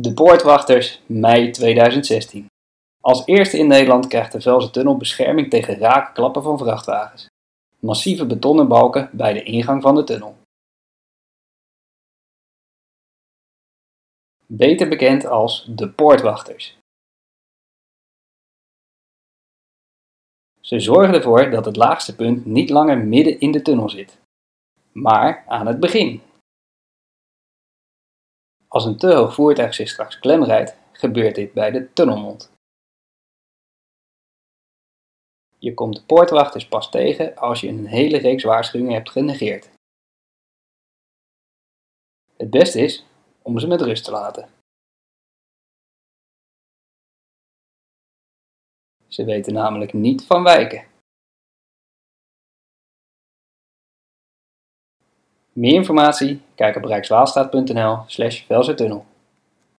De Poortwachters, mei 2016. Als eerste in Nederland krijgt de Velzen-tunnel bescherming tegen rake klappen van vrachtwagens. Massieve betonnen balken bij de ingang van de tunnel. Beter bekend als de Poortwachters. Ze zorgen ervoor dat het laagste punt niet langer midden in de tunnel zit, maar aan het begin. Als een te hoog voertuig zich straks klemrijdt, gebeurt dit bij de tunnelmond. Je komt de poortwachters pas tegen als je een hele reeks waarschuwingen hebt genegeerd. Het beste is om ze met rust te laten. Ze weten namelijk niet van wijken. Meer informatie? Kijk op rijkswaterstaat.nl/Velsertunnel.